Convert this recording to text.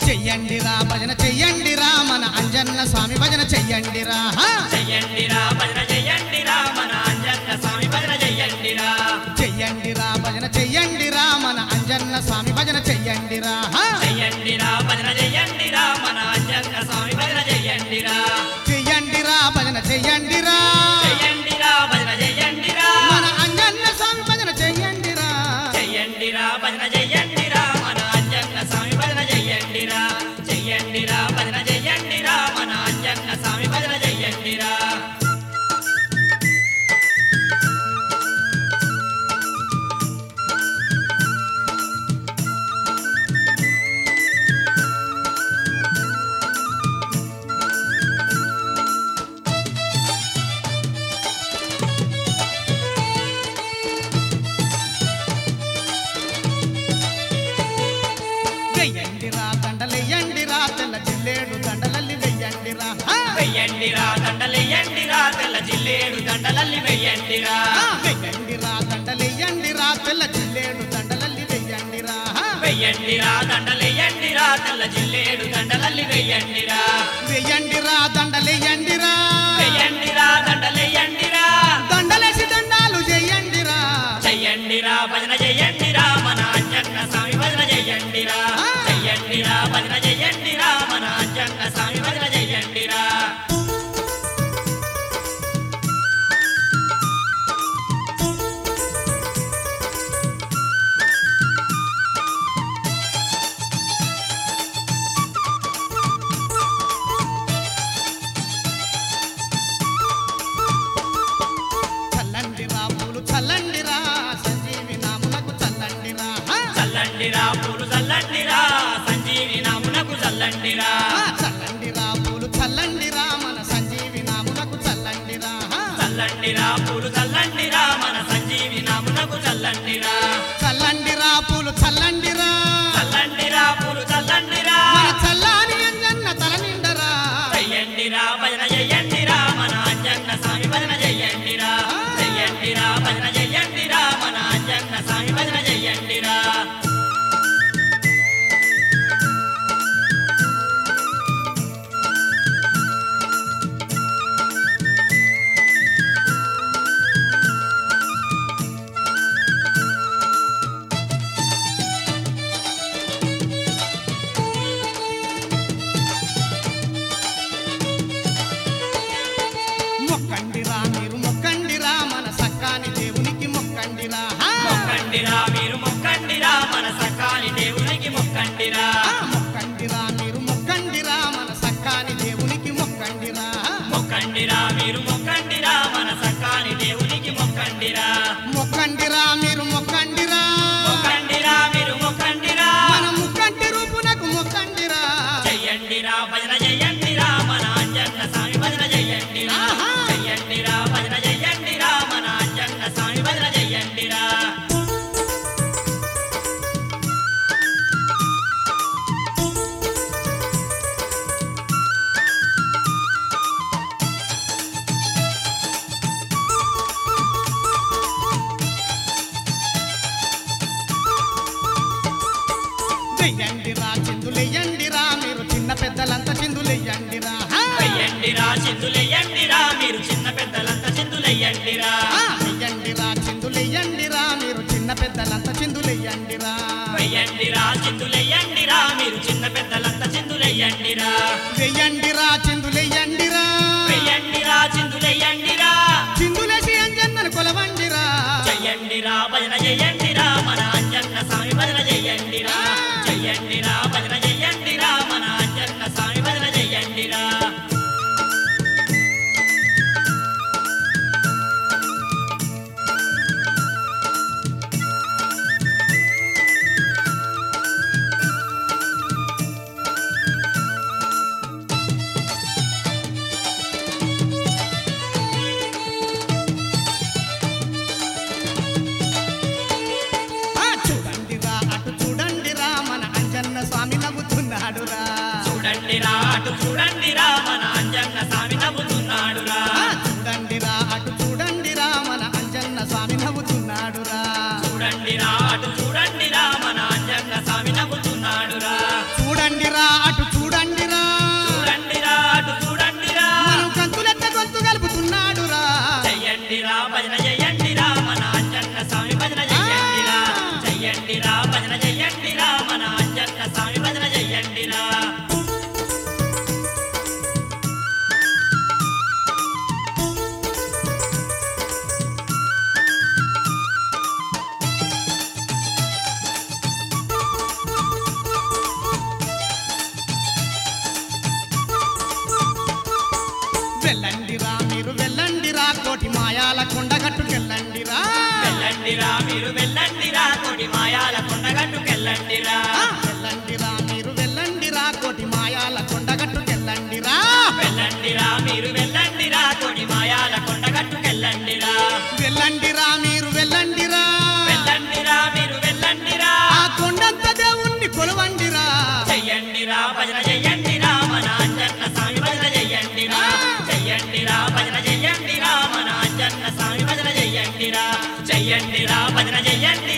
చెయ్యండిరా భజన చెయ్యండిరా మన అంజన్న స్వామి భజన చెయ్యండిరా చెయ్యండిరా భజన చెయ్యండిరా మన అంజన్న స్వామి భజన చెయ్యండిరా చెయ్యండిరా భజన చెయ్యండిరా మన అంజన్న స్వామి భజన చెయ్యండిరా చెయ్యండిరా భజన చెయ్యండిరా మన అంజన్న స్వామి భజన చెయ్యండిరా చెయ్యండిరా భజన చెయ్యండిరా చెయ్యండిరా భజన చెయ్యండిరా మన అంజన్న స్వామి భజన చెయ్యండిరా చెయ్యండిరా భజన చెయ్యండిరా మన అంజన్న స్వామి భజన చెయ్యండిరా చెయ్యండిరా భజన చెయ్యండిరా మన అంజన్న స్వామి భజన చెయ్యండిరా వెయ్యండిరా దండలెయ్యండిరా తెల్ల జిల్లేడు దండలల్లి వెయ్యండిరా వెయ్యండిరా దండలెయ్యండిరా తెల్ల జిల్లేడు దండలల్లి వెయ్యండిరా వెయ్యండిరా దండలెయ్యండిరా తెల్ల జిల్లేడు దండలల్లి వెయ్యండిరా వెయ్యండిరా దండలెయ్యండిరా తెల్ల జిల్లేడు దండలల్లి వెయ్యండిరా వెయ్యండిరా దండలెయ్యండిరా వెయ్యండిరా దండలెయ్యండిరా దండలేసి దండాలు చెయ్యండిరా చెయ్యండిరా భజన చెయ్యండిరా మన అంజన్న స్వామి భజన చెయ్యండిరా చెయ్యండిరా భజన చెయ్యండిరా మన అంజన్న స్వామి భజన చెయ్యండిరా చల్లండిరా పూలు చల్లండిరా సంజీవి నామునకు చల్లండిరా చల్లండిరా పూలు చల్లండిరా సంజీవి నామునకు చల్లండిరా చల్లండిరా పూలు చల్లండిరా మన సంజీవి నామునకు చల్లండిరా చల్లండిరా పూలు చల్లండిరా మన సంజీవి నామునకు చల్లండిరా చల్లండిరా పూలు చల్లండిరా చల్లండిరా పూలు చల్లండిరా మన చల్లాని అంజన్న తల నిండరా చెయ్యండిరా భజన చెయ్యండిరా మన అంజన్న స్వామి భజన చెయ్యండిరా చెయ్యండిరా భజన చెయ్యండిరా మన అంజన్న స్వామి భజన చెయ్యండిరా మొక్కండిరా మీరు మొక్కండిరా మన సక్కాని దేవునికి మొక్కండిరా మొక్కండిరా మీరు మొక్కండిరా మన సకాని దేవునికి మొక్కండిరా మొక్కండిరా మీరు మొక్కండిరా మన సక్కాని దేవునికి మొక్కండిరా మొక్కండిరా మీరు మొక్కండిరా మన సకాని దేవునికి మొక్కండిరా మొక్కండిరా మీరు మొక్కండిరా మొక్కండిరా మీరు మొక్కండిరా మన ముక్కంటి రూపునకు మొక్కండిరా చెయ్యండిరా భజన చెయ్యండిరా మన అంజన్న స్వామి భజన చెయ్యండిరా చెయ్యండిరా భజన చెయ్యండిరా మన అంజన్న స్వామి భజన చెయ్యండిరా వెయ్యండిరా చిందులెయ్యండిరా మీరు చిన్న పెద్దలంతా చిందులెయ్యండిరా వెయ్యండిరా చిందులెయ్యండిరా మీరు చిన్న పెద్దలంతా చిందులెయ్యండిరా వెయ్యండిరా చిందులెయ్యండిరా మీరు చిన్న పెద్దలంతా చిందులెయ్యండిరా వెయ్యండిరా చిందులెయ్యండిరా మీరు చిన్న పెద్దలంతా చిందులెయ్యండిరా వెయ్యండిరా చిందులెయ్యండిరా వెయ్యండిరా చిందులెయ్యండిరా చిందులేసి అంజన్నను కొలవండిరా చెయ్యండిరా భజన చెయ్యండిరా మన అంజన్న స్వామి భజన చెయ్యండిరా చెయ్యండిరా భజన చెయ్యండిరా మన అంజన్న స్వామి భజన చెయ్యండిరా చూడండిరా అటు చూడండిరా మన అంజన్న స్వామి నవ్వుతున్నాడురా చూడండిరా అటు చూడండిరా మన అంజన్న స్వామి నవ్వుతున్నాడురా చూడండిరా అటు చూడండిరా మన అంజన్న స్వామి నవ్వుతున్నాడురా చూడండిరా అటు చూడండిరా మన అంజన్న స్వామి నవ్వుతున్నాడురా చూడండిరా చెయ్యండిరా భజన చెయ్యండి